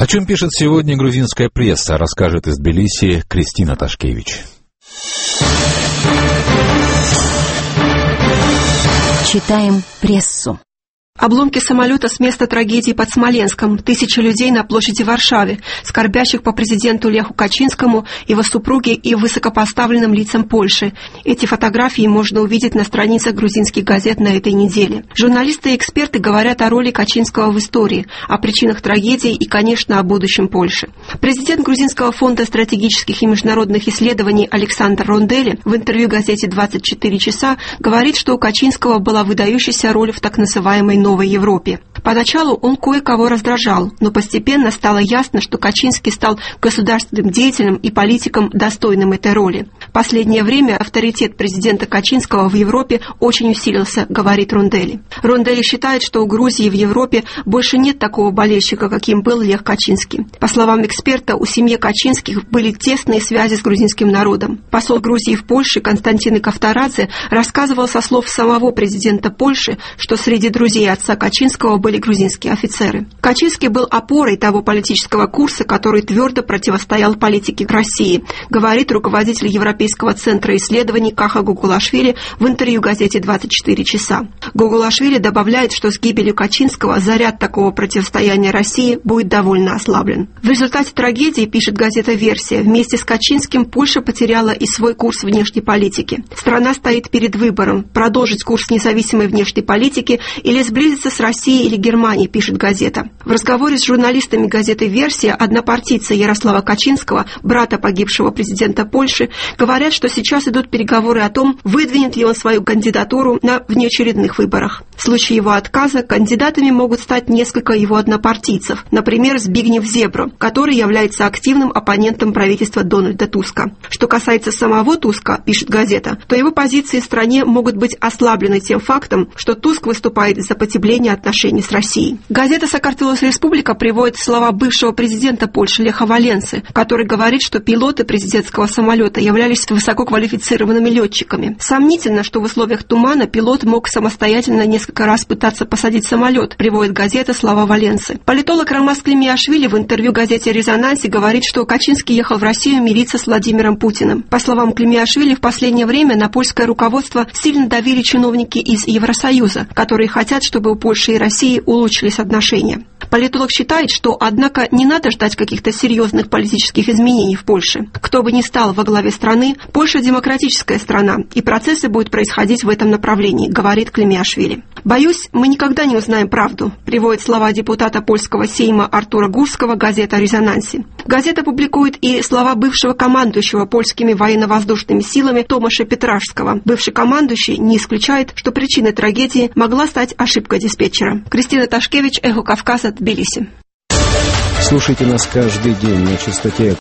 О чем пишет сегодня грузинская пресса, расскажет из Тбилиси Кристина Ташкевич. Читаем прессу. Обломки самолета с места трагедии под Смоленском, тысячи людей на площади в Варшаве, скорбящих по президенту Леху Качинскому, его супруге и высокопоставленным лицам Польши. Эти фотографии можно увидеть на страницах грузинских газет на этой неделе. Журналисты и эксперты говорят о роли Качинского в истории, о причинах трагедии и, конечно, о будущем Польши. Президент Грузинского фонда стратегических и международных исследований Александр Рондели в интервью газете «24 часа» говорит, что у Качинского была выдающаяся роль в так называемой новой Европе. Поначалу он кое-кого раздражал, но постепенно стало ясно, что Качинский стал государственным деятелем и политиком, достойным этой роли. В последнее время авторитет президента Качинского в Европе очень усилился, говорит Рондели. Рондели считает, что у Грузии в Европе больше нет такого болельщика, каким был Лех Качинский. По словам эксперта, у семьи Качинских были тесные связи с грузинским народом. Посол Грузии в Польше Константин Кавторадзе рассказывал со слов самого президента Польши, что среди друзей отца Качинского были грузинские офицеры. Качинский был опорой того политического курса, который твердо противостоял политике России, говорит руководитель Европейского центра исследований Каха Гугулашвили в интервью газете «24 часа». Гугулашвили добавляет, что с гибелью Качинского заряд такого противостояния России будет довольно ослаблен. В результате трагедии, пишет газета «Версия», вместе с Качинским Польша потеряла и свой курс внешней политики. Страна стоит перед выбором – продолжить курс независимой внешней политики или сблизиться с Россией или Германией, пишет газета. В разговоре с журналистами газеты «Версия» однопартийца Ярослава Качинского, брата погибшего президента Польши, говорят, что сейчас идут переговоры о том, выдвинет ли он свою кандидатуру на внеочередных выборах. В случае его отказа кандидатами могут стать несколько его однопартийцев, например, Збигнев Зебро, который является активным оппонентом правительства Дональда Туска. Что касается самого Туска, пишет газета, то его позиции в стране могут быть ослаблены тем фактом, что Туск выступает за потепление отношений с Россией. Газета «Сакартвелос Республика» приводит слова бывшего президента Польши Леха Валенсы, который говорит, что пилоты президентского самолета являлись высококвалифицированными летчиками. Сомнительно, что в условиях тумана пилот мог самостоятельно несколько раз пытаться посадить самолет, приводит газета слова Валенсы. Политолог Ромас Климиашвили в интервью газете «Резонансе» говорит, что Качинский ехал в Россию мириться с Владимиром Путиным. По словам Климиашвили, в последнее время на польское руководство сильно давили чиновники из Евросоюза, которые хотят, чтобы у Польши и России улучшились отношения. Политолог считает, что, однако, не надо ждать каких-то серьезных политических изменений в Польше. Кто бы ни стал во главе страны, Польша демократическая страна, и процессы будут происходить в этом направлении, говорит Климиашвили. «Боюсь, мы никогда не узнаем правду», приводит слова депутата польского сейма Артура Гурского газета «Резонансе». Газета публикует и слова бывшего командующего польскими военно-воздушными силами Томаша Петрашского. Бывший командующий не исключает, что причиной трагедии могла стать ошибка диспетчера. Кристина Ташкевич, Эхо Кавказа, Тбилиси. Слушайте нас каждый день на частоте